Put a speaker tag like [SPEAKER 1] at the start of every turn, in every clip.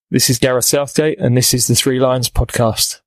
[SPEAKER 1] This is Gareth Southgate, and this is the Three Lions podcast.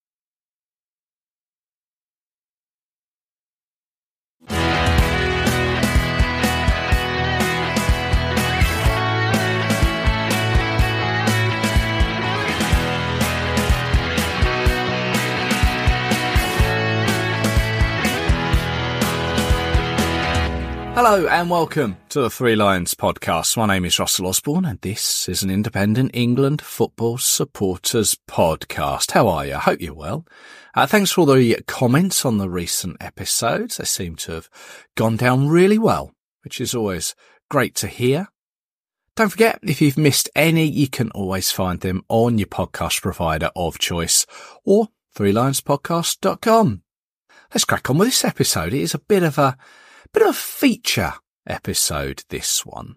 [SPEAKER 2] Hello and welcome to the Three Lions podcast. My name is Russell Osborne and this is an independent England football supporters podcast. How are you? I hope you're well. Thanks for all the comments on the recent episodes. They seem to have gone down really well, which is always great to hear. Don't forget, if you've missed any, you can always find them on your podcast provider of choice or threelionspodcast.com. Let's crack on with this episode. It is a bit of a feature episode, this one.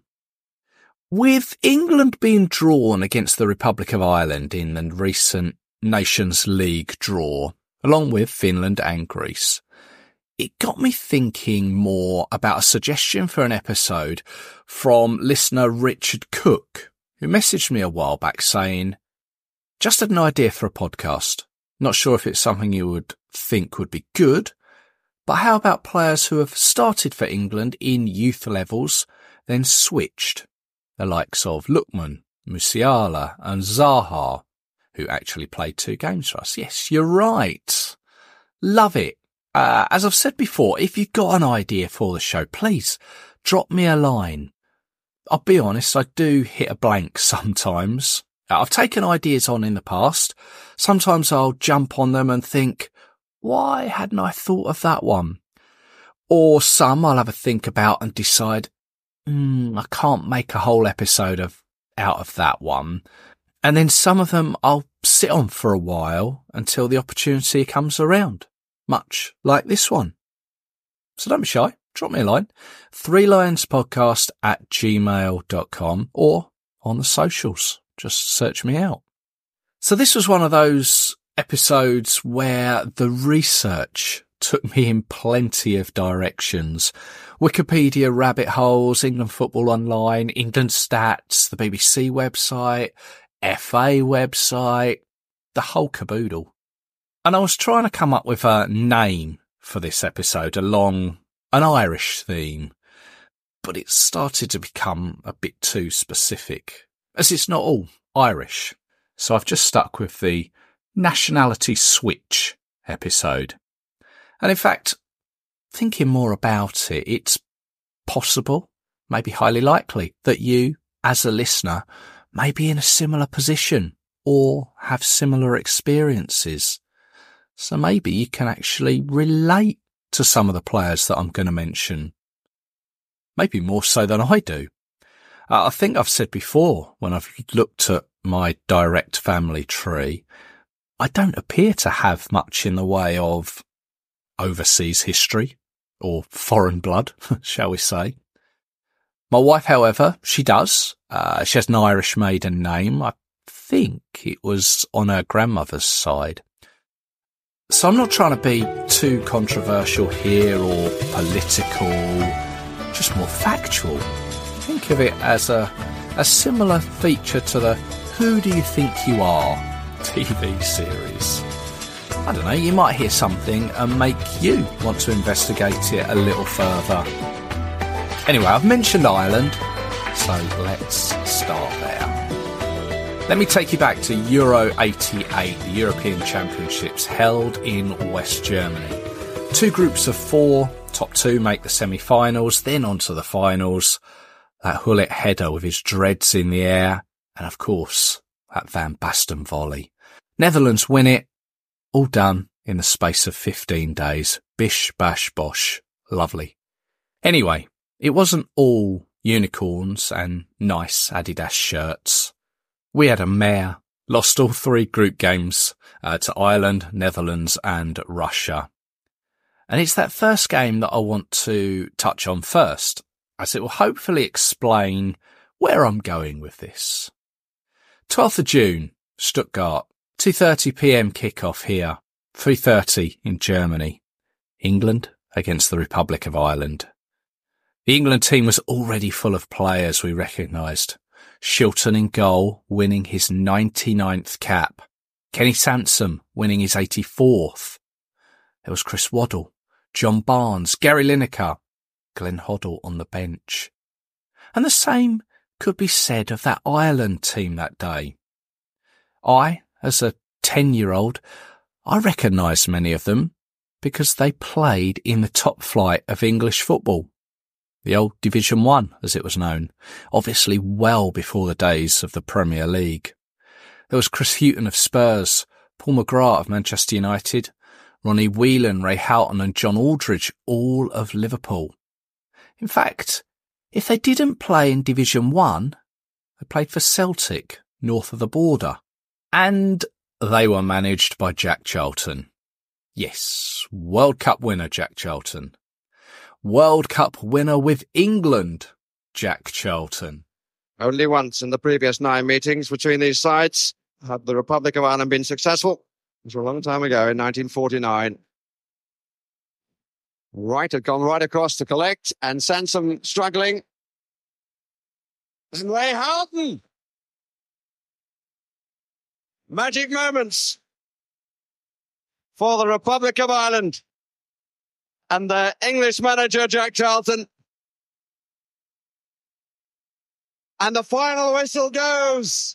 [SPEAKER 2] With England being drawn against the Republic of Ireland in the recent Nations League draw, along with Finland and Greece, it got me thinking more about a suggestion for an episode from listener Richard Cook, who messaged me a while back saying, just had an idea for a podcast. Not sure if it's something you would think would be good, but how about players who have started for England in youth levels, then switched? The likes of Lookman, Musiala and Zaha, who actually played 2 games for us. Yes, you're right. Love it. As I've said before, if you've got an idea for the show, please drop me a line. I'll be honest, I do hit a blank sometimes. I've taken ideas on in the past. Sometimes I'll jump on them and think, why hadn't I thought of that one? Or some I'll have a think about and decide, I can't make a whole episode out of that one. And then some of them I'll sit on for a while until the opportunity comes around, much like this one. So don't be shy, drop me a line, threelionspodcast@gmail.com or on the socials, just search me out. So this was one of those episodes where the research took me in plenty of directions. Wikipedia rabbit holes, England Football Online, England Stats, the BBC website, FA website, the whole caboodle. And I was trying to come up with a name for this episode along an Irish theme, but it started to become a bit too specific, as it's not all Irish. So I've just stuck with the nationality switch episode. And in fact, thinking more about it, it's possible, maybe highly likely, that you, as a listener, may be in a similar position or have similar experiences. So maybe you can actually relate to some of the players that I'm going to mention. Maybe more so than I do. I think I've said before, when I've looked at my direct family tree, I don't appear to have much in the way of overseas history or foreign blood, shall we say. My wife, however, she does. She has an Irish maiden name. I think it was on her grandmother's side. So I'm not trying to be too controversial here or political, just more factual. Think of it as a similar feature to the Who Do You Think You Are TV series. I don't know, you might hear something and make you want to investigate it a little further. Anyway, I've mentioned Ireland, so let's start there. Let me take you back to Euro 88, the European Championships held in West Germany. 2 groups of 4, top 2 make the semi-finals, then on to the finals. That Gullit header with his dreads in the air, and of course, that Van Basten volley. Netherlands win it, all done in the space of 15 days. Bish, bash, bosh. Lovely. Anyway, it wasn't all unicorns and nice Adidas shirts. We had a mare, lost all 3 group games to Ireland, Netherlands and Russia. And it's that first game that I want to touch on first, as it will hopefully explain where I'm going with this. 12th of June, Stuttgart, 2:30 p.m. kickoff here, 3:30 in Germany. England against the Republic of Ireland. The England team was already full of players we recognised. Shilton in goal, winning his 99th cap. Kenny Sansom winning his 84th. There was Chris Waddle, John Barnes, Gary Lineker, Glenn Hoddle on the bench. And the same could be said of that Ireland team that day. I, as a 10-year-old, I recognised many of them because they played in the top flight of English football. The old Division 1, as it was known, obviously well before the days of the Premier League. There was Chris Hughton of Spurs, Paul McGrath of Manchester United, Ronnie Whelan, Ray Houghton and John Aldridge, all of Liverpool. In fact, if they didn't play in Division 1, they played for Celtic, north of the border. And they were managed by Jack Charlton. Yes, World Cup winner Jack Charlton. World Cup winner with England, Jack Charlton.
[SPEAKER 3] Only once in the previous 9 meetings between these sides had the Republic of Ireland been successful. It was a long time ago in 1949. Wright had gone right across to collect and Sansom struggling. And Ray Houghton. Magic moments for the Republic of Ireland and the English manager, Jack Charlton. And the final whistle goes.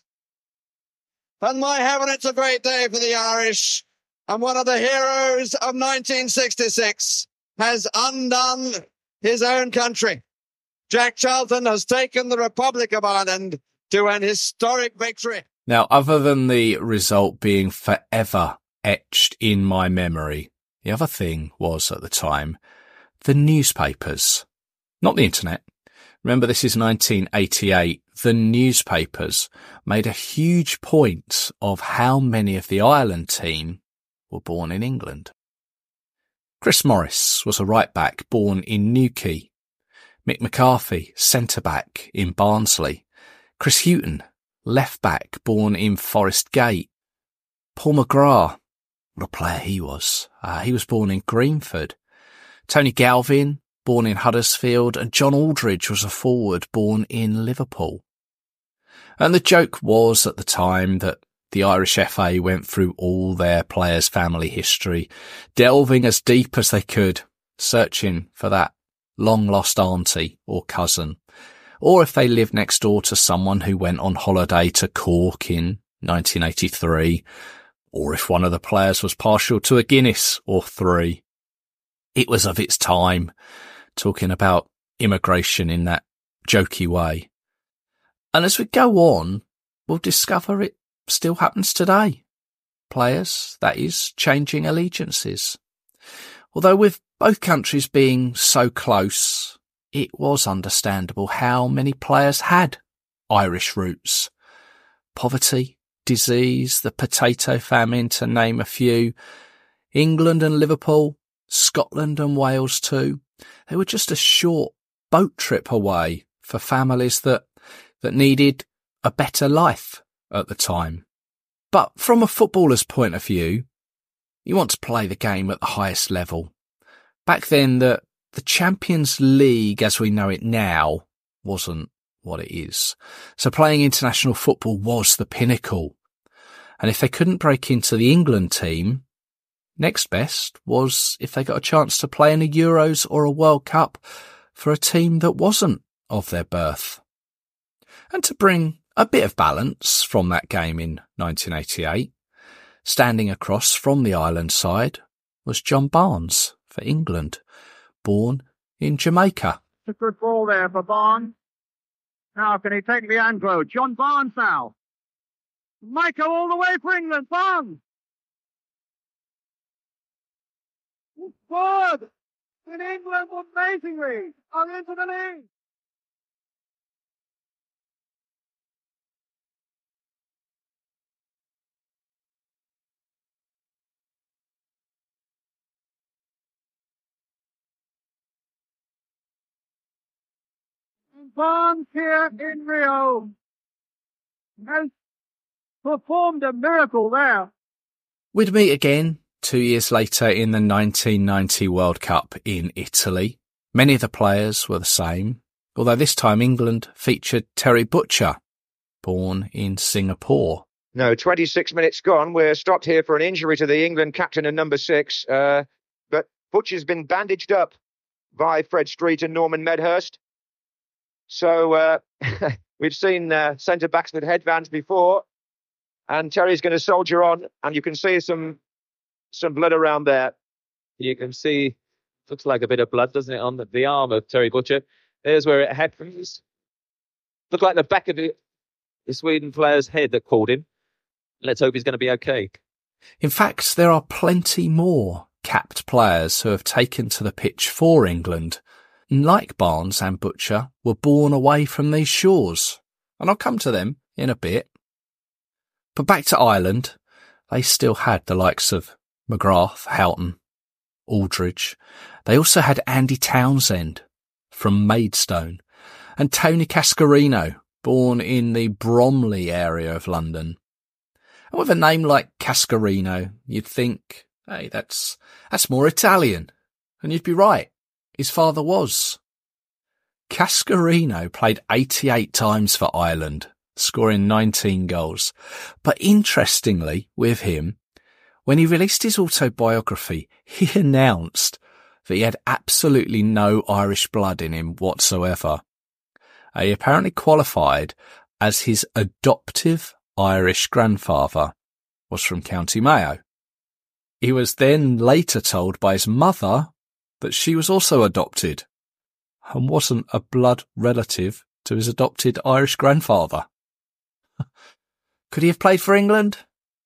[SPEAKER 3] And my heaven, it's a great day for the Irish. And one of the heroes of 1966 has undone his own country. Jack Charlton has taken the Republic of Ireland to an historic victory.
[SPEAKER 2] Now, other than the result being forever etched in my memory, the other thing was, at the time, the newspapers. Not the internet. Remember, this is 1988. The newspapers made a huge point of how many of the Ireland team were born in England. Chris Morris was a right-back born in Newquay. Mick McCarthy, centre-back in Barnsley. Chris Hughton, left-back born in Forest Gate. Paul McGrath, what a player he was. He was born in Greenford. Tony Galvin, born in Huddersfield, and John Aldridge was a forward born in Liverpool. And the joke was at the time that the Irish FA went through all their players' family history, delving as deep as they could, searching for that long-lost auntie or cousin, or if they lived next door to someone who went on holiday to Cork in 1983, or if one of the players was partial to a Guinness or 3. It was of its time, talking about immigration in that jokey way. And as we go on, we'll discover it still happens today. Players, that is, changing allegiances. Although with both countries being so close, it was understandable how many players had Irish roots. Poverty, disease, the potato famine, to name a few. England and Liverpool, Scotland and Wales too. They were just a short boat trip away for families that needed a better life at the time. But from a footballer's point of view, you want to play the game at the highest level. Back then, the Champions League as we know it now wasn't what it is. So playing international football was the pinnacle. And if they couldn't break into the England team, next best was if they got a chance to play in a Euros or a World Cup for a team that wasn't of their birth. And to bring a bit of balance from that game in 1988, standing across from the Ireland side was John Barnes for England, born in Jamaica.
[SPEAKER 4] A good ball there for Barnes. Now can he take Leandro? John Barnes now. Michael all the way for England. Barnes. Forward. In England, amazingly, are into the lead. Barnes here in Rio has performed a miracle there.
[SPEAKER 2] We'd meet again 2 years later in the 1990 World Cup in Italy. Many of the players were the same, although this time England featured Terry Butcher born in Singapore.
[SPEAKER 5] No, 26 minutes gone. We're stopped here for an injury to the England captain and number 6. But Butcher's been bandaged up by Fred Street and Norman Medhurst. So we've seen centre-backs with headbands before. And Terry's going to soldier on. And you can see some blood around there.
[SPEAKER 6] You can see, looks like a bit of blood, doesn't it, on the arm of Terry Butcher. There's where it happens. Looked like the back of the Sweden player's head that caught him. Let's hope he's going to be okay.
[SPEAKER 2] In fact, there are plenty more capped players who have taken to the pitch for England, and like Barnes and Butcher, were born away from these shores. And I'll come to them in a bit. But back to Ireland, they still had the likes of McGrath, Houghton, Aldridge. They also had Andy Townsend from Maidstone and Tony Cascarino, born in the Bromley area of London. And with a name like Cascarino, you'd think, hey, that's more Italian. And you'd be right. His father was. Cascarino played 88 times for Ireland, scoring 19 goals. But interestingly, with him, when he released his autobiography, he announced that he had absolutely no Irish blood in him whatsoever. He apparently qualified as his adoptive Irish grandfather was from County Mayo. He was then later told by his mother that she was also adopted and wasn't a blood relative to his adopted Irish grandfather. Could he have played for England?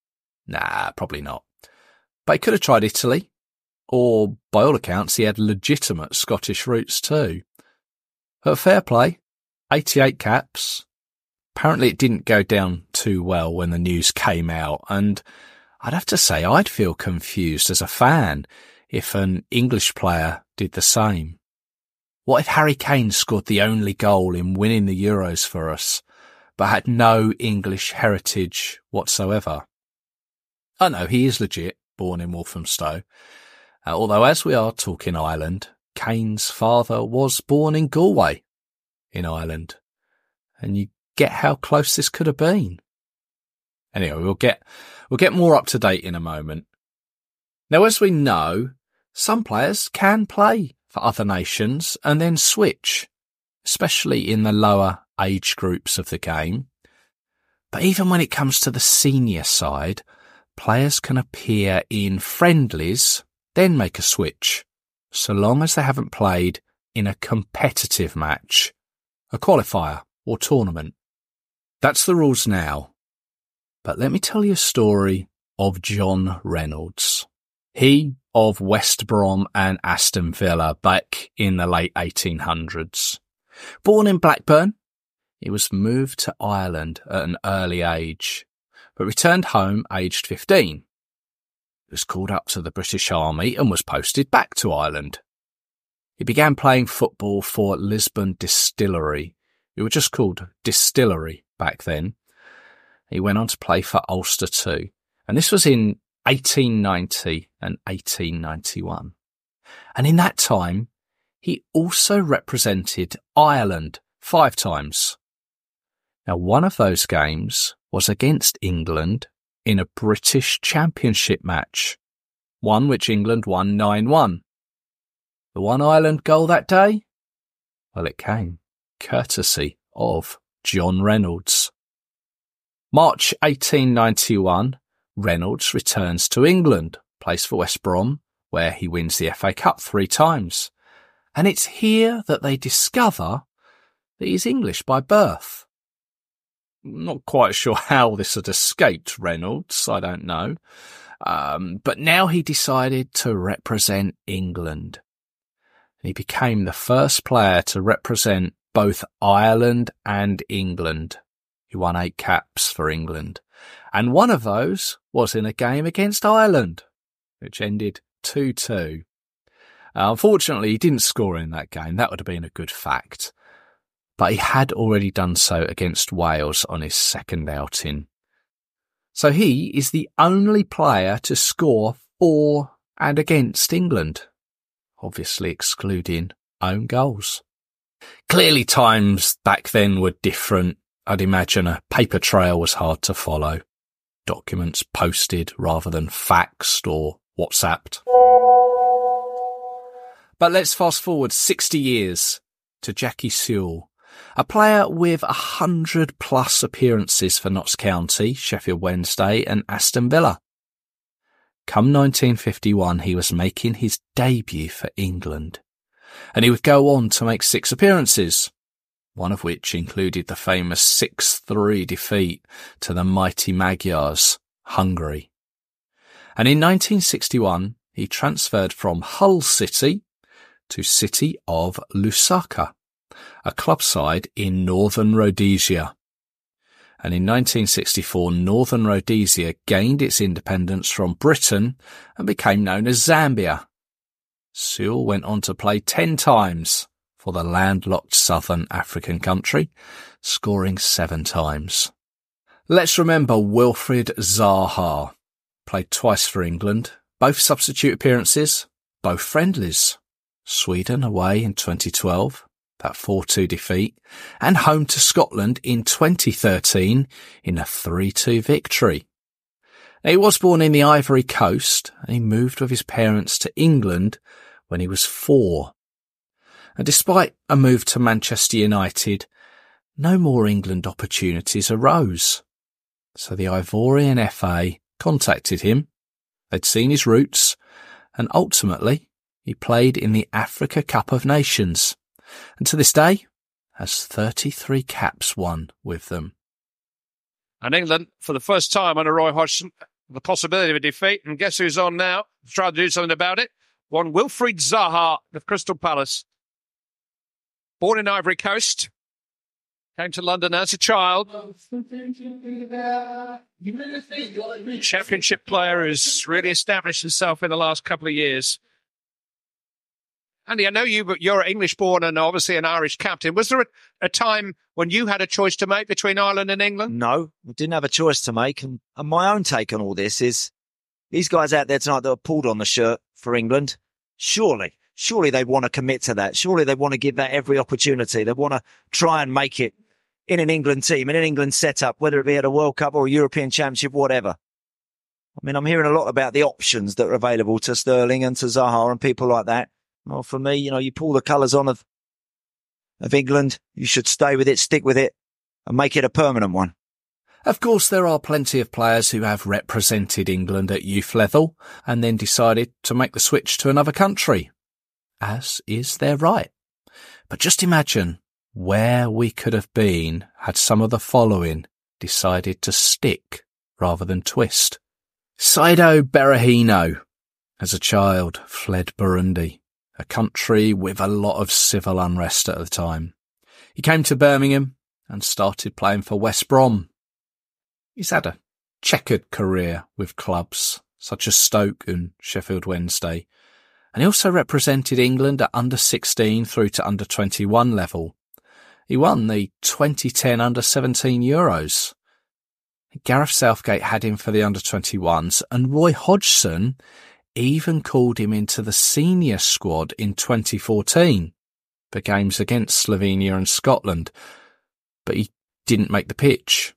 [SPEAKER 2] Nah, probably not. But he could have tried Italy, or by all accounts he had legitimate Scottish roots too. But fair play, 88 caps. Apparently it didn't go down too well when the news came out, and I'd have to say I'd feel confused as a fan if an English player did the same. What if Harry Kane scored the only goal in winning the Euros for us, but had no English heritage whatsoever? I know he is legit, born in Walthamstow. Although as we are talking Ireland, Kane's father was born in Galway in Ireland. And you get how close this could have been. Anyway, we'll get more up to date in a moment. Now, as we know, some players can play for other nations and then switch, especially in the lower age groups of the game. But even when it comes to the senior side, players can appear in friendlies, then make a switch, so long as they haven't played in a competitive match, a qualifier or tournament. That's the rules now. But let me tell you a story of John Reynolds. He of West Brom and Aston Villa back in the late 1800s. Born in Blackburn, he was moved to Ireland at an early age, but returned home aged 15. He was called up to the British Army and was posted back to Ireland. He began playing football for Lisbon Distillery, who were just called Distillery back then. He went on to play for Ulster too, and this was in 1890 and 1891. And in that time, he also represented Ireland 5 times. Now, one of those games was against England in a British Championship match, one which England won 9-1. The one Ireland goal that day? Well, it came courtesy of John Reynolds. March 1891, Reynolds returns to England, plays for West Brom, where he wins the FA Cup 3 times. And it's here that they discover that he's English by birth. Not quite sure how this had escaped Reynolds, I don't know. But now he decided to represent England. He became the first player to represent both Ireland and England. He won 8 caps for England. And one of those was in a game against Ireland, which ended 2-2. Unfortunately, he didn't score in that game. That would have been a good fact. But he had already done so against Wales on his second outing. So he is the only player to score for and against England, obviously excluding own goals. Clearly times back then were different. I'd imagine a paper trail was hard to follow. Documents posted rather than faxed or WhatsApped. But let's fast forward 60 years to Jackie Sewell, a player with 100+ appearances for Notts County, Sheffield Wednesday and Aston Villa. Come 1951, he was making his debut for England, and he would go on to make 6 appearances, one of which included the famous 6-3 defeat to the mighty Magyars, Hungary. And in 1961, he transferred from Hull City to City of Lusaka, a club side in Northern Rhodesia. And in 1964, Northern Rhodesia gained its independence from Britain and became known as Zambia. Sewell went on to play 10 times for the landlocked southern African country, scoring 7 times. Let's remember Wilfried Zaha. Played twice for England, both substitute appearances, both friendlies. Sweden away in 2012, that 4-2 defeat, and home to Scotland in 2013 in a 3-2 victory. Now, he was born in the Ivory Coast, and he moved with his parents to England when he was 4. And despite a move to Manchester United, no more England opportunities arose. So the Ivorian FA contacted him. They'd seen his roots, and ultimately he played in the Africa Cup of Nations, and to this day has 33 caps won with them.
[SPEAKER 7] And England, for the first time under Roy Hodgson, the possibility of a defeat, and guess who's on now? Trying to do something about it. One Wilfried Zaha of Crystal Palace. Born in Ivory Coast, came to London as a child. Championship player who's really established himself in the last couple of years. Andy, I know you're English-born and obviously an Irish captain. Was there a time when you had a choice to make between Ireland and England?
[SPEAKER 8] No, I didn't have a choice to make. And my own take on all this is these guys out there tonight that are pulled on the shirt for England, surely they want to commit to that. Surely they want to give that every opportunity. They want to try and make it in an England team, in an England setup, whether it be at a World Cup or a European Championship, whatever. I mean, I'm hearing a lot about the options that are available to Sterling and to Zaha and people like that. Well, for me, you pull the colours on of England, you should stay with it, stick with it, and make it a permanent one.
[SPEAKER 2] Of course, there are plenty of players who have represented England at youth level and then decided to make the switch to another country, as is their right. But just imagine where we could have been had some of the following decided to stick rather than twist. Saido Berahino, as a child, fled Burundi, a country with a lot of civil unrest at the time. He came to Birmingham and started playing for West Brom. He's had a checkered career with clubs such as Stoke and Sheffield Wednesday, and he also represented England at under-16 through to under-21 level. He won the 2010 under-17 Euros. Gareth Southgate had him for the under-21s, and Roy Hodgson even called him into the senior squad in 2014 for games against Slovenia and Scotland, but he didn't make the pitch.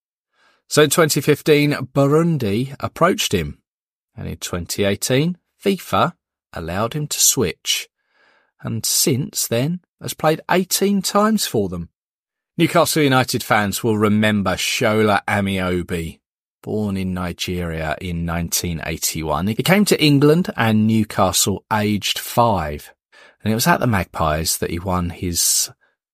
[SPEAKER 2] So in 2015, Burundi approached him, and in 2018, FIFA allowed him to switch, and since then has played 18 times for them. Newcastle United fans will remember Shola Amiobi, born in Nigeria in 1981. He came to England and Newcastle aged 5, and it was at the Magpies that he won his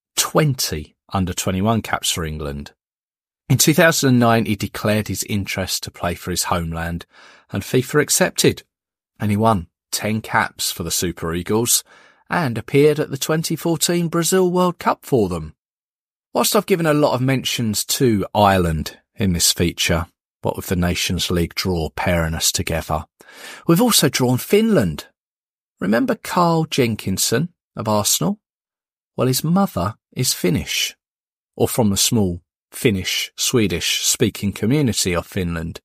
[SPEAKER 2] 20 under-21 caps for England. In 2009, he declared his interest to play for his homeland, and FIFA accepted, and he won 10 caps for the Super Eagles and appeared at the 2014 Brazil World Cup for them. Whilst I've given a lot of mentions to Ireland in this feature, what with the Nations League draw pairing us together, we've also drawn Finland. Remember Carl Jenkinson of Arsenal? Well, his mother is Finnish, or from the small Finnish-Swedish-speaking community of Finland.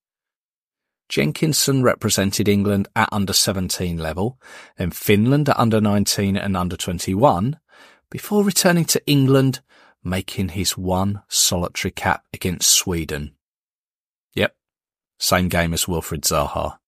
[SPEAKER 2] Jenkinson represented England at under-17 level, then Finland at under-19 and under-21, before returning to England, making his one solitary cap against Sweden. Yep, same game as Wilfried Zaha.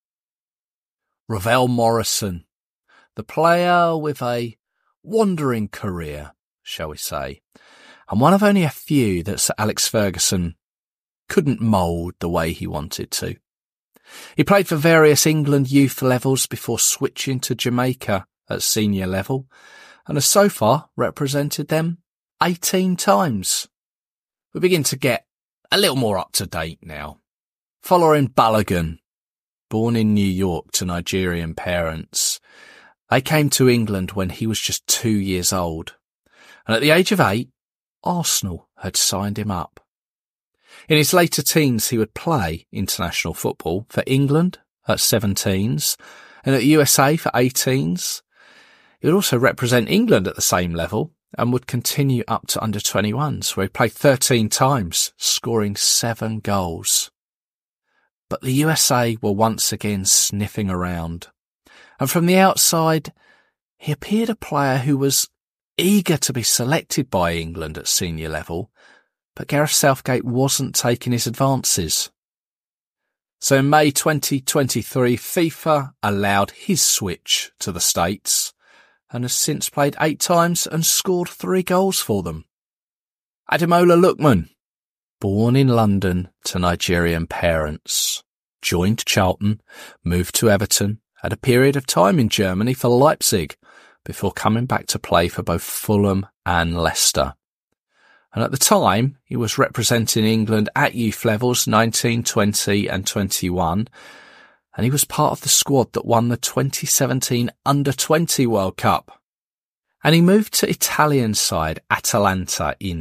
[SPEAKER 2] Ravel Morrison, the player with a wandering career, shall we say, and one of only a few that Sir Alex Ferguson couldn't mould the way he wanted to. He played for various England youth levels before switching to Jamaica at senior level, and has so far represented them 18 times. We begin to get a little more up to date now. Following Balogun, born in New York to Nigerian parents, they came to England when he was just 2 years old, and at the age of 8, Arsenal had signed him up. In his later teens, he would play international football for England at 17s and at the USA for 18s. He would also represent England at the same level and would continue up to under 21s, where he played 13 times, scoring 7 goals. But the USA were once again sniffing around, and from the outside, he appeared a player who was eager to be selected by England at senior level, but Gareth Southgate wasn't taking his advances. So in May 2023, FIFA allowed his switch to the States and has since played 8 times and scored 3 goals for them. Ademola Lookman, born in London to Nigerian parents, joined Charlton, moved to Everton, had a period of time in Germany for Leipzig before coming back to play for both Fulham and Leicester. And at the time, he was representing England at youth levels 19, 20 and 21, and he was part of the squad that won the 2017 Under-20 World Cup. And he moved to Italian side Atalanta in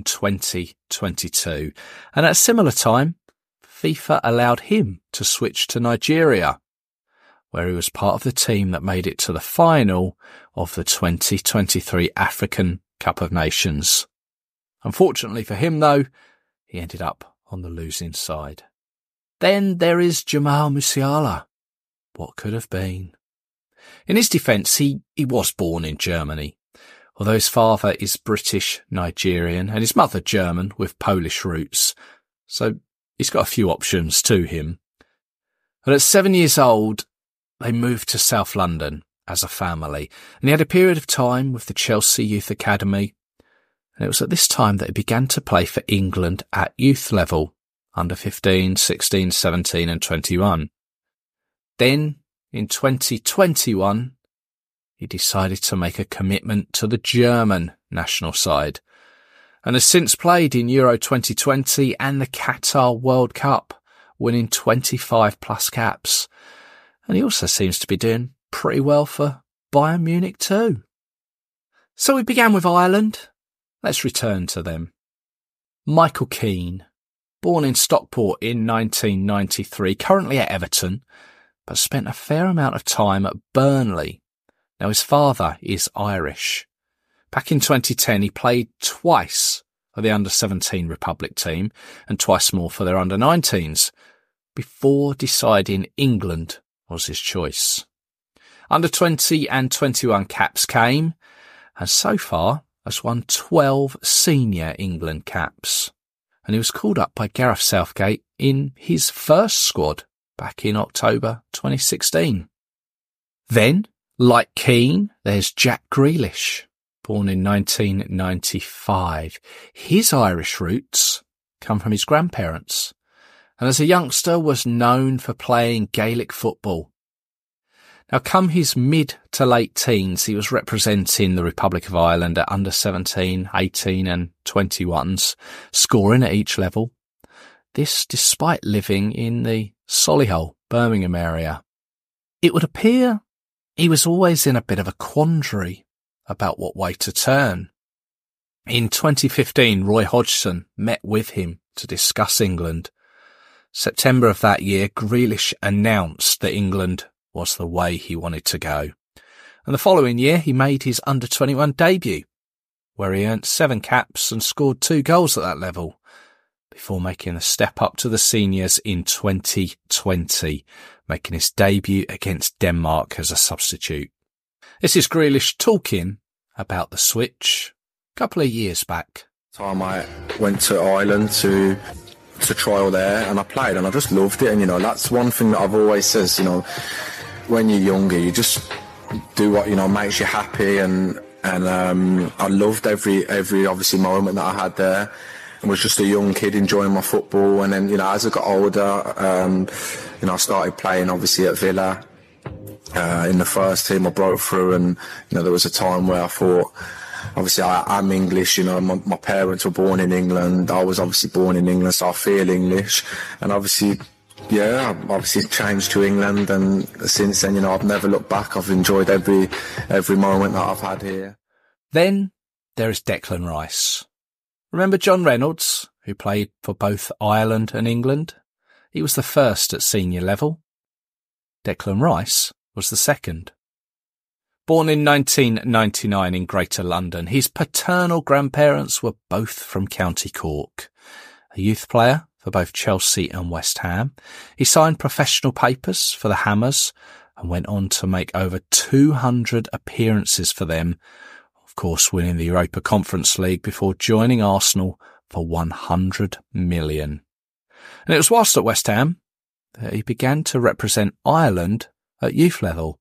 [SPEAKER 2] 2022, and at a similar time, FIFA allowed him to switch to Nigeria, where he was part of the team that made it to the final of the 2023 African Cup of Nations. Unfortunately for him, though, he ended up on the losing side. Then there is Jamal Musiala. What could have been? In his defence, he was born in Germany, although his father is British-Nigerian and his mother German with Polish roots, so he's got a few options to him. But at 7 years old, they moved to South London as a family, and he had a period of time with the Chelsea Youth Academy, and it was at this time that he began to play for England at youth level, under 15, 16, 17 and 21. Then, in 2021, he decided to make a commitment to the German national side, and has since played in Euro 2020 and the Qatar World Cup, winning 25 plus caps. And he also seems to be doing pretty well for Bayern Munich too. So we began with Ireland. Let's return to them. Michael Keane, born in Stockport in 1993, currently at Everton, but spent a fair amount of time at Burnley. Now his father is Irish. Back in 2010, he played twice for the under-17 Republic team and twice more for their under-19s, before deciding England was his choice. Under-20 and 21 caps came, and so far has won 12 senior England caps. And he was called up by Gareth Southgate in his first squad back in October 2016. Then, like Keane, there's Jack Grealish, born in 1995. His Irish roots come from his grandparents, and as a youngster was known for playing Gaelic football. Now, come his mid to late teens, he was representing the Republic of Ireland at under 17, 18 and 21s, scoring at each level. This despite living in the Solihull, Birmingham area. It would appear he was always in a bit of a quandary about what way to turn. In 2015, Roy Hodgson met with him to discuss England. September of that year, Grealish announced that England was the way he wanted to go. And the following year, he made his under-21 debut, where he earned 7 caps and scored 2 goals at that level, before making the step up to the seniors in 2020, making his debut against Denmark as a substitute. This is Grealish talking about the switch a couple of years back.
[SPEAKER 9] Time I went to Ireland to trial there, and I played, and I just loved it. And that's one thing that I've always says. When you're younger, you just do what makes you happy, and I loved every obviously moment that I had there. I was just a young kid enjoying my football, and then as I got older, I started playing obviously at Villa in the first team. I broke through, and there was a time where I thought, obviously I'm English, my parents were born in England, I was obviously born in England, so I feel English, and obviously I've obviously changed to England, and since then I've never looked back. I've enjoyed every moment that I've had here.
[SPEAKER 2] Then there is Declan Rice. Remember John Reynolds, who played for both Ireland and England? He was the first at senior level. Declan Rice was the second. Born in 1999 in Greater London, his paternal grandparents were both from County Cork. A youth player for both Chelsea and West Ham, he signed professional papers for the Hammers and went on to make over 200 appearances for them, of course winning the Europa Conference League before joining Arsenal for 100 million. And it was whilst at West Ham that he began to represent Ireland at youth level.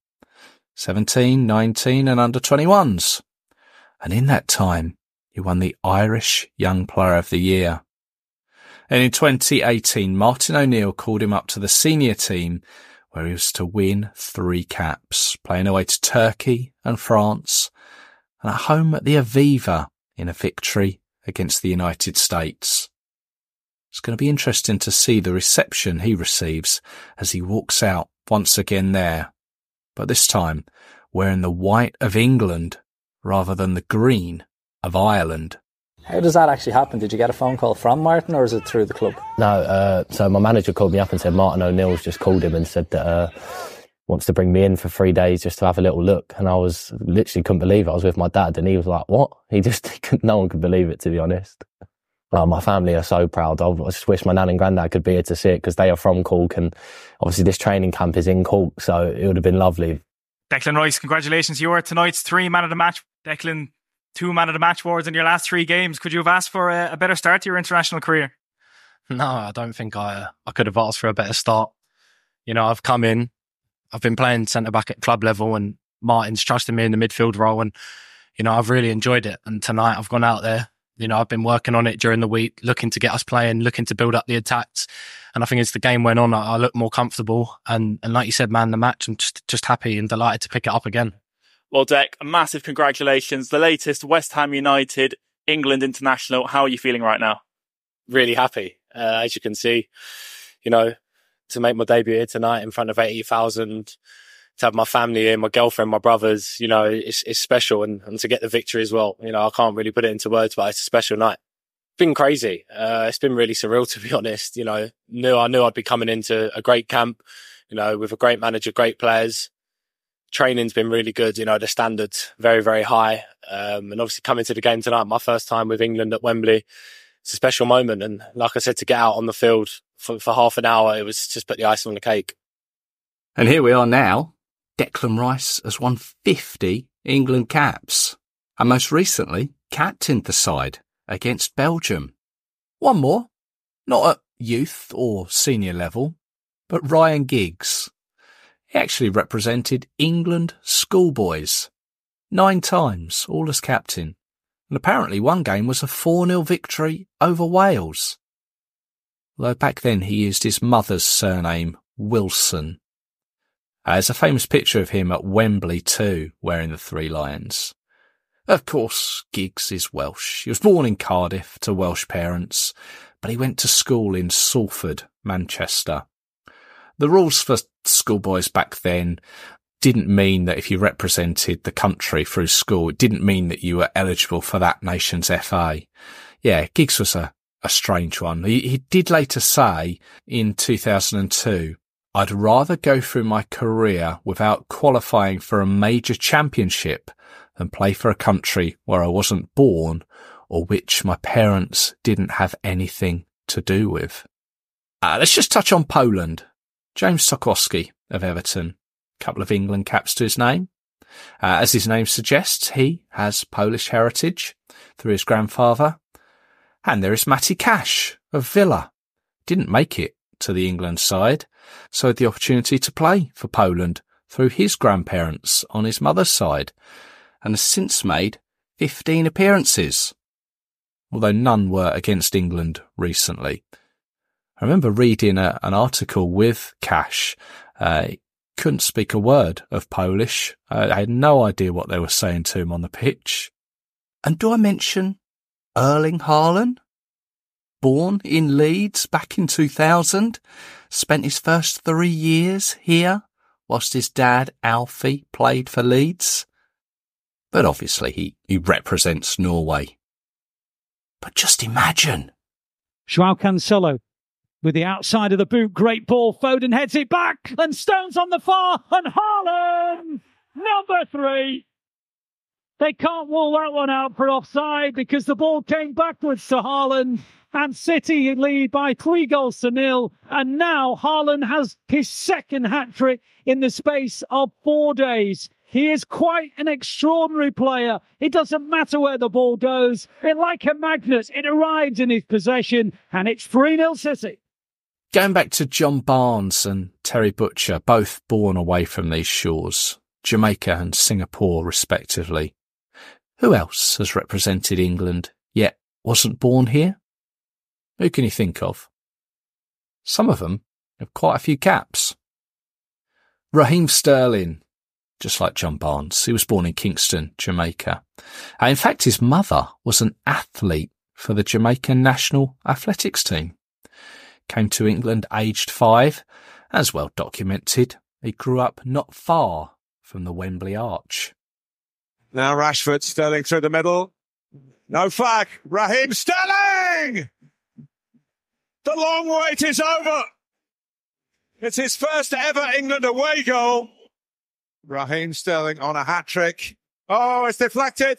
[SPEAKER 2] 17, 19 and under 21s. And in that time, he won the Irish Young Player of the Year. And in 2018, Martin O'Neill called him up to the senior team where he was to win 3 caps, playing away to Turkey and France, and at home at the Aviva in a victory against the United States. It's going to be interesting to see the reception he receives as he walks out once again there, but this time wearing the white of England rather than the green of Ireland.
[SPEAKER 10] How does that actually happen? Did you get a phone call from Martin, or is it through the club?
[SPEAKER 11] No, so my manager called me up and said Martin O'Neill's just called him and said that wants to bring me in for 3 days just to have a little look. And I was literally couldn't believe it. I was with my dad and he was like, what? No one could believe it, to be honest. My family are so proud. I just wish my nan and granddad could be here to see it because they are from Cork, and obviously this training camp is in Cork, so it would have been lovely.
[SPEAKER 12] Declan Rice, congratulations. You were tonight's 3 man of the match. Declan, 2 man of the match awards in your last 3 games. Could you have asked for a better start to your international career?
[SPEAKER 13] No, I don't think I could have asked for a better start. I've come in, I've been playing centre-back at club level, and Martin's trusted me in the midfield role, and, I've really enjoyed it. And tonight I've gone out there, I've been working on it during the week, looking to get us playing, looking to build up the attacks. And I think as the game went on, I looked more comfortable. And like you said, man, the match, I'm just happy and delighted to pick it up again.
[SPEAKER 14] Well, Dec, massive congratulations. The latest West Ham United England international. How are you feeling right now?
[SPEAKER 13] Really happy. As you can see, to make my debut here tonight in front of 80,000, to have my family here, my girlfriend, my brothers, it's special. And to get the victory as well. I can't really put it into words, but it's a special night. It's been crazy. It's been really surreal, to be honest. I knew I'd be coming into a great camp, with a great manager, great players. Training's been really good. The standards very, very high. And obviously coming to the game tonight, my first time with England at Wembley, it's a special moment. And like I said, to get out on the field for half an hour, it was just put the icing on the cake.
[SPEAKER 2] And here we are now. Declan Rice has won 50 England caps and most recently captained the side against Belgium. One more, not at youth or senior level, but Ryan Giggs. He actually represented England schoolboys 9 times, all as captain. And apparently one game was a 4-0 victory over Wales. Although back then he used his mother's surname, Wilson. There's a famous picture of him at Wembley too, wearing the 3 lions. Of course, Giggs is Welsh. He was born in Cardiff to Welsh parents, but he went to school in Salford, Manchester. The rules for schoolboys back then didn't mean that if you represented the country through school, it didn't mean that you were eligible for that nation's FA. Yeah, Giggs was a strange one. He did later say in 2002, I'd rather go through my career without qualifying for a major championship than play for a country where I wasn't born or which my parents didn't have anything to do with. Let's just touch on Poland. James Sokołowski of Everton, a couple of England caps to his name. As his name suggests, he has Polish heritage through his grandfather. And there is Matty Cash of Villa. Didn't make it to the England side, so had the opportunity to play for Poland through his grandparents on his mother's side, and has since made 15 appearances, although none were against England recently. I remember reading an article with Cash. He couldn't speak a word of Polish. I had no idea what they were saying to him on the pitch. And do I mention Erling Haaland? Born in Leeds back in 2000, spent his first 3 years here, whilst his dad, Alfie, played for Leeds. But obviously he represents Norway. But just imagine.
[SPEAKER 15] Joao Cancelo with the outside of the boot. Great ball. Foden heads it back. And Stones on the far. And Haaland, number 3. They can't rule that one out for offside because the ball came backwards to Haaland. And City lead by 3-0. And now Haaland has his second hat-trick in the space of 4 days. He is quite an extraordinary player. It doesn't matter where the ball goes. Like a magnet, it arrives in his possession, and it's 3-0 City.
[SPEAKER 2] Going back to John Barnes and Terry Butcher, both born away from these shores, Jamaica and Singapore respectively. Who else has represented England yet wasn't born here? Who can you think of? Some of them have quite a few caps. Raheem Sterling, just like John Barnes, he was born in Kingston, Jamaica. In fact, his mother was an athlete for the Jamaican national athletics team. Came to England aged 5, as well documented. He grew up not far from the Wembley Arch.
[SPEAKER 3] Now Rashford, Sterling through the middle. No flag. Raheem Sterling! The long wait is over. It's his first ever England away goal. Raheem Sterling on a hat-trick. Oh, it's deflected.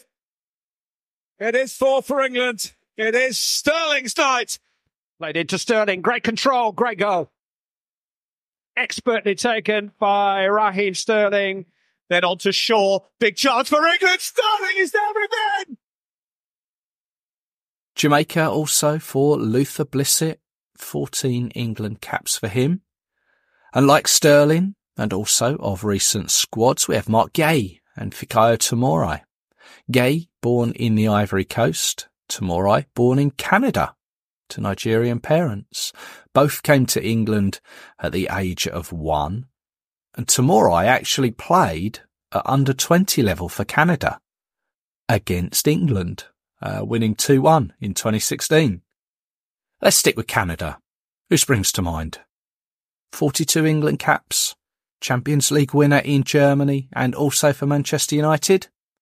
[SPEAKER 3] It is 4 for England. It is Sterling's night.
[SPEAKER 7] Played into Sterling. Great control. Great goal. Expertly taken by Raheem Sterling. Then on to Shaw. Big chance for England. Sterling is down again.
[SPEAKER 2] Jamaica also for Luther Blissett. 14 England caps for him. And like Sterling, and also of recent squads, we have Mark Gay and Fikayo Tomori. Gay, born in the Ivory Coast. Tomori, born in Canada, to Nigerian parents. Both came to England at the age of 1. And Tomori actually played at under 20 level for Canada against England, winning 2-1 in 2016. Let's stick with Canada. Who springs to mind? 42 England caps, Champions League winner in Germany and also for Manchester United.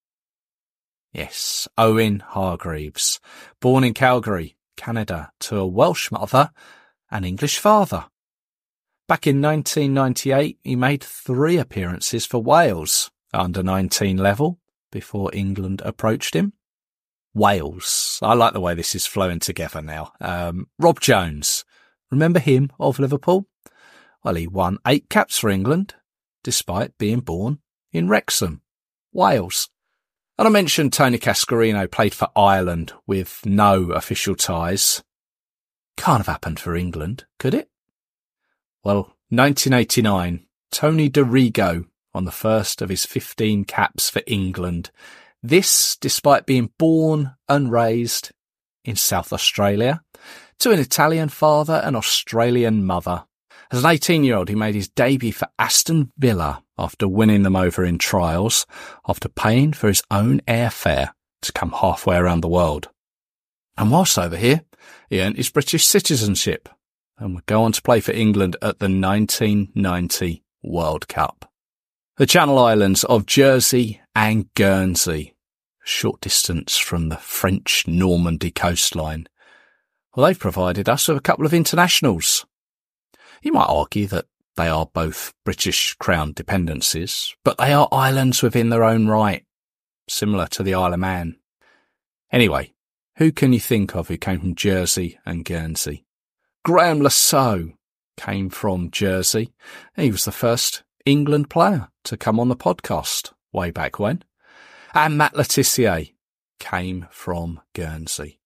[SPEAKER 2] Yes, Owen Hargreaves, born in Calgary, Canada, to a Welsh mother and English father. Back in 1998, he made 3 appearances for Wales, under 19 level, before England approached him. Wales. I like the way this is flowing together now. Rob Jones. Remember him of Liverpool? Well, he won 8 caps for England, despite being born in Wrexham, Wales. And I mentioned Tony Cascarino played for Ireland with no official ties. Can't have happened for England, could it? Well, 1989, Tony DeRigo on the first of his 15 caps for England. This, despite being born and raised in South Australia, to an Italian father and Australian mother. As an 18-year-old, he made his debut for Aston Villa after winning them over in trials, after paying for his own airfare to come halfway around the world. And whilst over here, he earned his British citizenship and would go on to play for England at the 1990 World Cup. The Channel Islands of Jersey and Guernsey, short distance from the French Normandy coastline. Well, they've provided us with a couple of internationals. You might argue that they are both British Crown dependencies, but they are islands within their own right, similar to the Isle of Man. Anyway, who can you think of who came from Jersey and Guernsey? Graham Lasso came from Jersey. He was the first England player to come on the podcast way back when. And Matt Le Tissier came from Guernsey.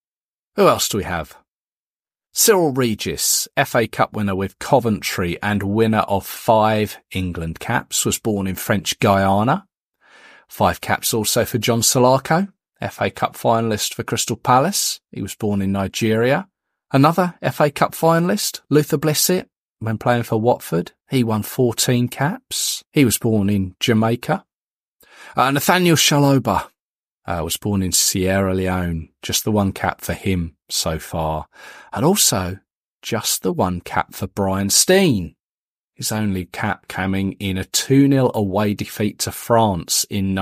[SPEAKER 2] Who else do we have? Cyril Regis, FA Cup winner with Coventry and winner of 5 England caps, was born in French Guiana. 5 caps also for John Salako, FA Cup finalist for Crystal Palace. He was born in Nigeria. Another FA Cup finalist, Luther Blissett, when playing for Watford. He won 14 caps. He was born in Jamaica. Nathaniel Shaloba was born in Sierra Leone. Just the 1 cap for him so far. And also just the 1 cap for Brian Steen. His only cap coming in a 2-0 away defeat to France in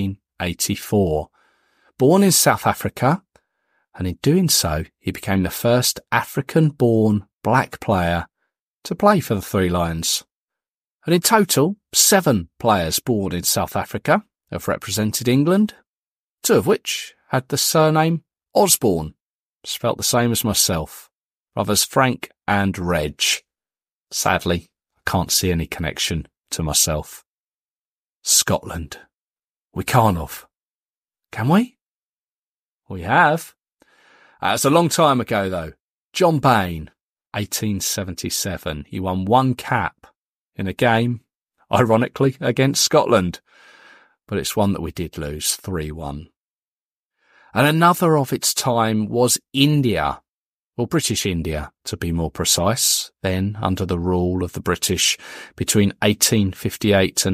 [SPEAKER 2] 1984. Born in South Africa, and in doing so, he became the first African-born black player to play for the Three Lions. And in total, 7 players born in South Africa have represented England, 2 of which had the surname Osborne, spelt the same as myself, brothers Frank and Reg. Sadly, I can't see any connection to myself. Scotland. We can't have. Can we? We have. It's a long time ago, though. John Bain, 1877. He won 1 cap in a game, ironically, against Scotland. But it's one that we did lose, 3-1. And another of its time was India, or British India, to be more precise, then under the rule of the British between 1858 to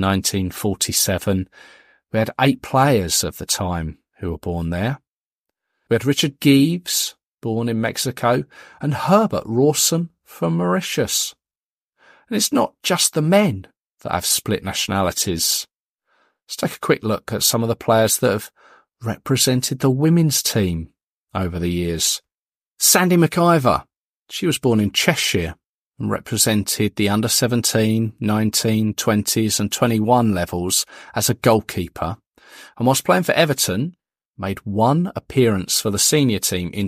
[SPEAKER 2] 1947. We had 8 players of the time who were born there. We had Richard Geeves, born in Mexico, and Herbert Rawson from Mauritius. And it's not just the men that have split nationalities. Let's take a quick look at some of the players that have represented the women's team over the years. Sandy McIver, she was born in Cheshire and represented the under 17, 19, 20s and 21 levels as a goalkeeper, and whilst playing for Everton, made 1 appearance for the senior team in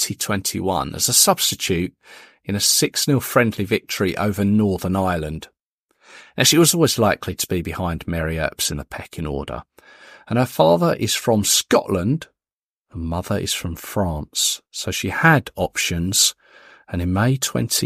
[SPEAKER 2] 2021 as a substitute in a 6-0 friendly victory over Northern Ireland. Now, she was always likely to be behind Mary Earps in the pecking order, and her father is from Scotland and mother is from France, so she had options, and in May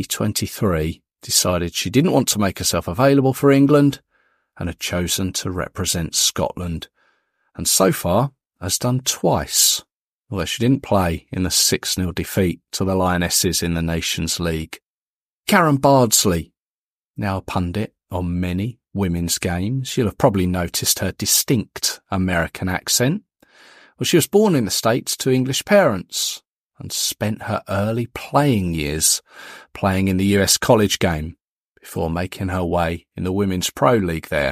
[SPEAKER 2] 2023 decided she didn't want to make herself available for England and had chosen to represent Scotland, and so far has done twice, although she didn't play in the 6-0 defeat to the Lionesses in the Nations League. Karen Bardsley, now a pundit on many women's games. You'll have probably noticed her distinct American accent. Well, she was born in the States to English parents and spent her early playing years playing in the US college game before making her way in the Women's Pro League there.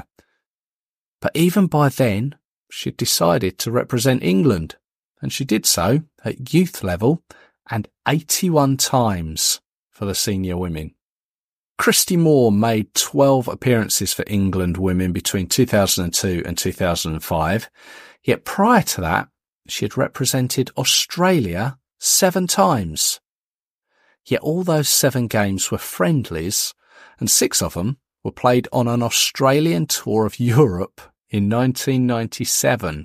[SPEAKER 2] But even by then, she'd decided to represent England, and she did so at youth level and 81 times for the senior women. Christy Moore made 12 appearances for England women between 2002 and 2005, yet prior to that, she had represented Australia 7 times. Yet all those 7 games were friendlies, and 6 of them were played on an Australian tour of Europe in 1997.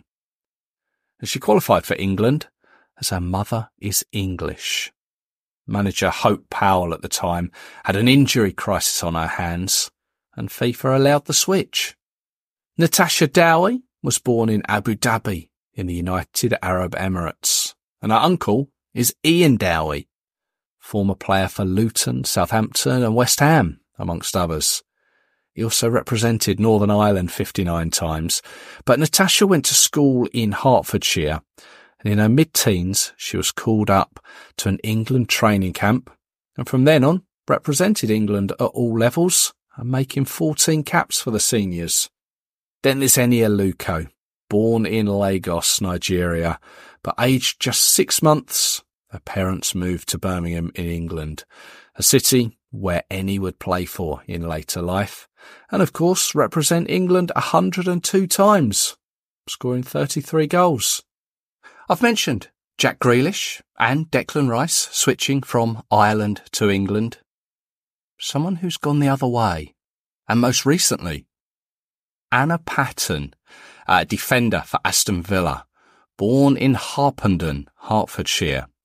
[SPEAKER 2] And she qualified for England as her mother is English. Manager Hope Powell at the time had an injury crisis on her hands, and FIFA allowed the switch. Natasha Dowie was born in Abu Dhabi in the United Arab Emirates, and her uncle is Ian Dowie, former player for Luton, Southampton and West Ham, amongst others. He also represented Northern Ireland 59 times, but Natasha went to school in Hertfordshire, and in her mid-teens she was called up to an England training camp, and from then on represented England at all levels and making 14 caps for the seniors. Then there's Eni Aluko, born in Lagos, Nigeria, but aged just 6 months. Her parents moved to Birmingham in England, a city where Eni would play for in later life, and of course represent England 102 times, scoring 33 goals. I've mentioned Jack Grealish and Declan Rice switching from Ireland to England. Someone who's gone the other way, and most recently, Anna Patten, a defender for Aston Villa, born in Harpenden, Hertfordshire.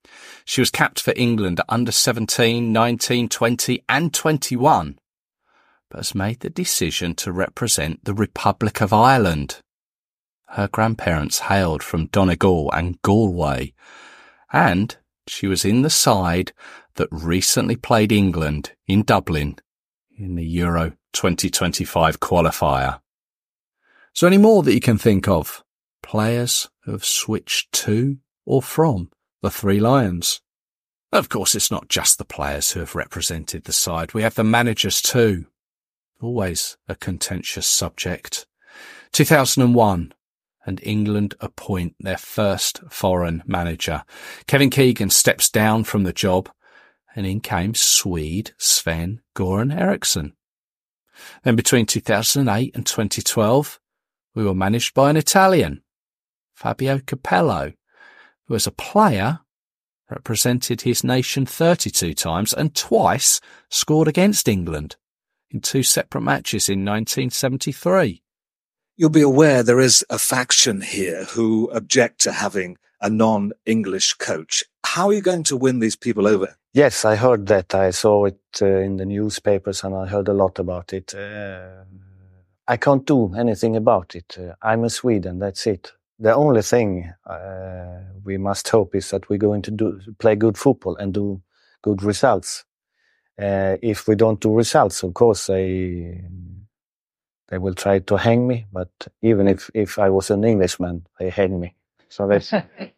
[SPEAKER 2] She was capped for England at under 17, 19, 20 and 21, but has made the decision to represent the Republic of Ireland. Her grandparents hailed from Donegal and Galway, and she was in the side that recently played England in Dublin in the Euro 2025 qualifier. So any more that you can think of? Players who have switched to or from the Three Lions? Of course, it's not just the players who have represented the side. We have the managers too. Always a contentious subject. 2001, and England appoint their first foreign manager. Kevin Keegan steps down from the job, and in came Swede Sven-Göran Eriksson. Then between 2008 and 2012, we were managed by an Italian, Fabio Capello, who as a player represented his nation 32 times and twice scored against England in 2 separate matches in 1973.
[SPEAKER 16] You'll be aware there is a faction here who object to having a non-English coach. How are you going to win these people over?
[SPEAKER 17] Yes, I heard that. I saw it in the newspapers and I heard a lot about it. I can't do anything about it. I'm a Swede and that's it. The only thing we must hope is that we're going to play good football and do good results. If we don't do results, of course, they will try to hang me. But even if I was an Englishman, they hang me. So that's...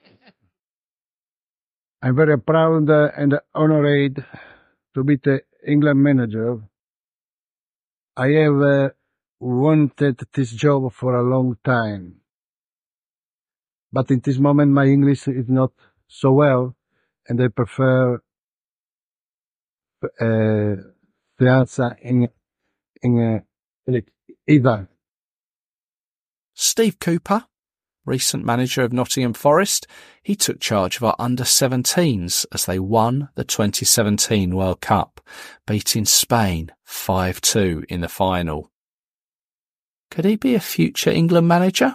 [SPEAKER 18] I'm very proud and honored to be the England manager. I have wanted this job for a long time. But in this moment, my English is not so well, and I prefer the answer in either.
[SPEAKER 2] Steve Cooper, recent manager of Nottingham Forest, he took charge of our under-17s as they won the 2017 World Cup, beating Spain 5-2 in the final. Could he be a future England manager?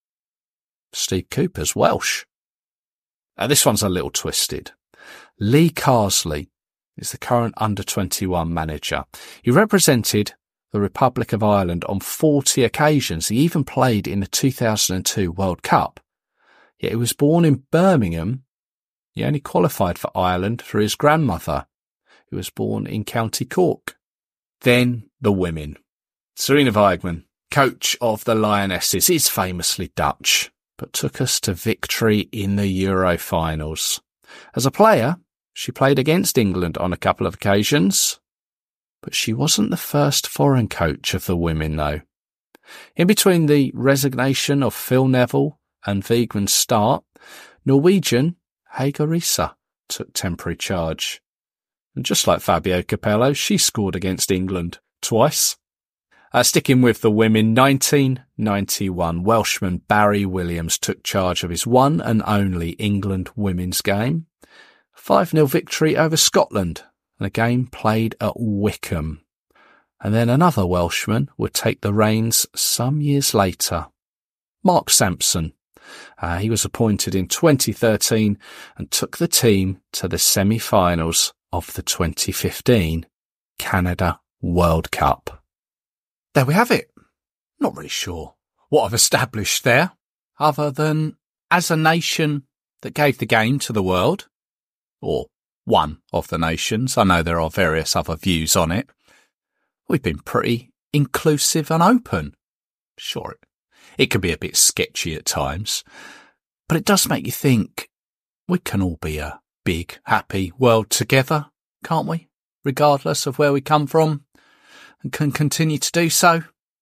[SPEAKER 2] Steve Cooper's Welsh. This one's a little twisted. Lee Carsley is the current under-21 manager. He represented the Republic of Ireland on 40 occasions. He even played in the 2002 World Cup. Yet he was born in Birmingham. He only qualified for Ireland through his grandmother, who was born in County Cork. Then the women. Sarina Wiegman, coach of the Lionesses, is famously Dutch, but took us to victory in the Euro finals. As a player, she played against England on a couple of occasions, but she wasn't the first foreign coach of the women, though. In between the resignation of Phil Neville and Wiegman's start, Norwegian Hege Riise took temporary charge. And just like Fabio Capello, she scored against England twice. Sticking with the women, 1991, Welshman Barry Williams took charge of his one and only England women's game. 5-0 victory over Scotland, and a game played at Wickham. And then another Welshman would take the reins some years later. Mark Sampson. He was appointed in 2013 and took the team to the semi-finals of the 2015 Canada World Cup. There we have it. Not really sure what I've established there, other than as a nation that gave the game to the world, or one of the nations, I know there are various other views on it, we've been pretty inclusive and open. Sure, it can be a bit sketchy at times, but it does make you think we can all be a big, happy world together, can't we? Regardless of where we come from, and can continue to do so.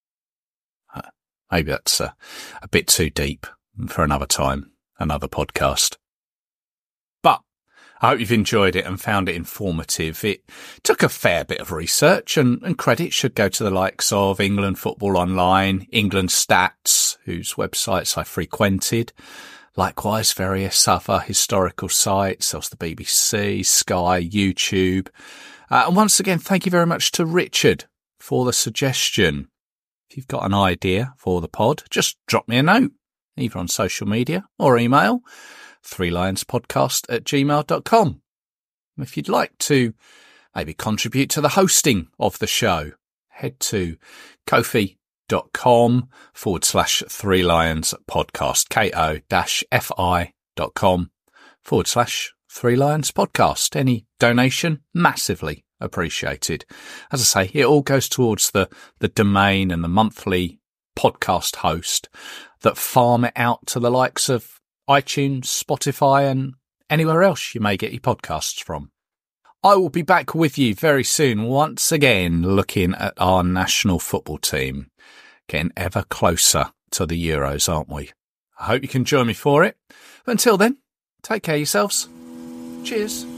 [SPEAKER 2] Maybe that's a bit too deep for another time, another podcast. But I hope you've enjoyed it and found it informative. It took a fair bit of research, and credit should go to the likes of England Football Online, England Stats, whose websites I frequented. Likewise, various other historical sites. There was the BBC, Sky, YouTube. And once again, thank you very much to Richard for the suggestion. If you've got an idea for the pod, just drop me a note, either on social media or email. threelionspodcast@gmail.com. If you'd like to maybe contribute to the hosting of the show, head to kofi.com/3lionspodcast, ko-fi.com/3lionspodcast. Any donation, massively appreciated. As I say, it all goes towards the domain and the monthly podcast host that farm it out to the likes of iTunes, Spotify, and anywhere else you may get your podcasts from. I will be back with you very soon, once again looking at our national football team. Getting ever closer to the Euros, aren't we? I hope you can join me for it. But until then, take care of yourselves. Cheers.